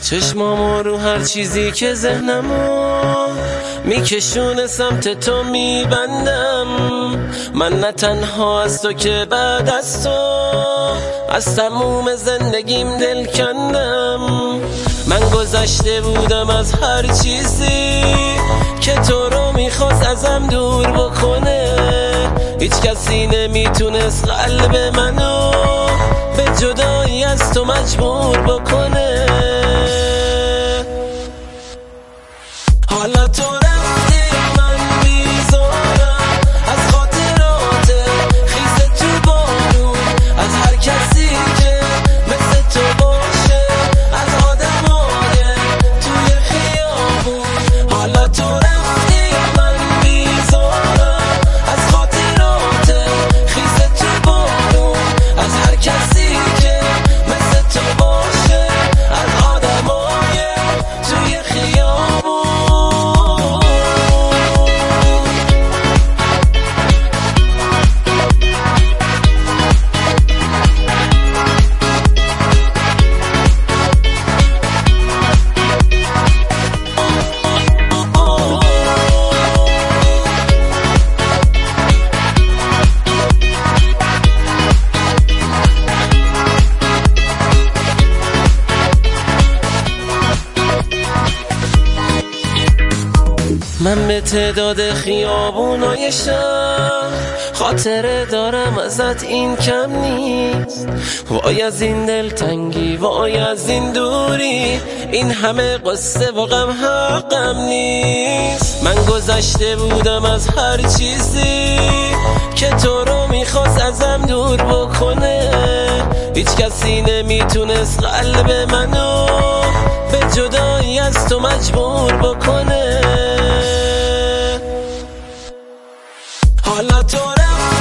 چشمامو رو هر چیزی که ذهنمو میکشونه سمت تو میبندم. من نه تنها از تو که بعد از تو از تموم زندگیم دل کندم. من گذشته بودم از هر چیزی که تو رو میخواست ازم دور بکنه. هیچ کسی نمیتونست قلب منو به جدایی از تو مجبور بکنه. حالا تو رفتی من بیزارم از خاطرات خیز تو بارون، از هر کسی که مثل تو باشه، از آدمای توی خیابون. حالا تو رفتی من بیزارم از خاطرات خیز تو بارون، از هر کسی که مثل تو باشه، از آدمای توی خیابون. من به تعداد خیابونای شهر خاطره دارم ازت، این کم نیست. وای از این دلتنگی، وای از این دوری، این همه قصه و غم حقم نیست. من گذشته بودم از هر چیزی که تو رو میخواست ازم دور بکنه. هیچ کسی نمیتونست قلب منو به جدایی از تو مجبور بکنه. حالا تو رفتی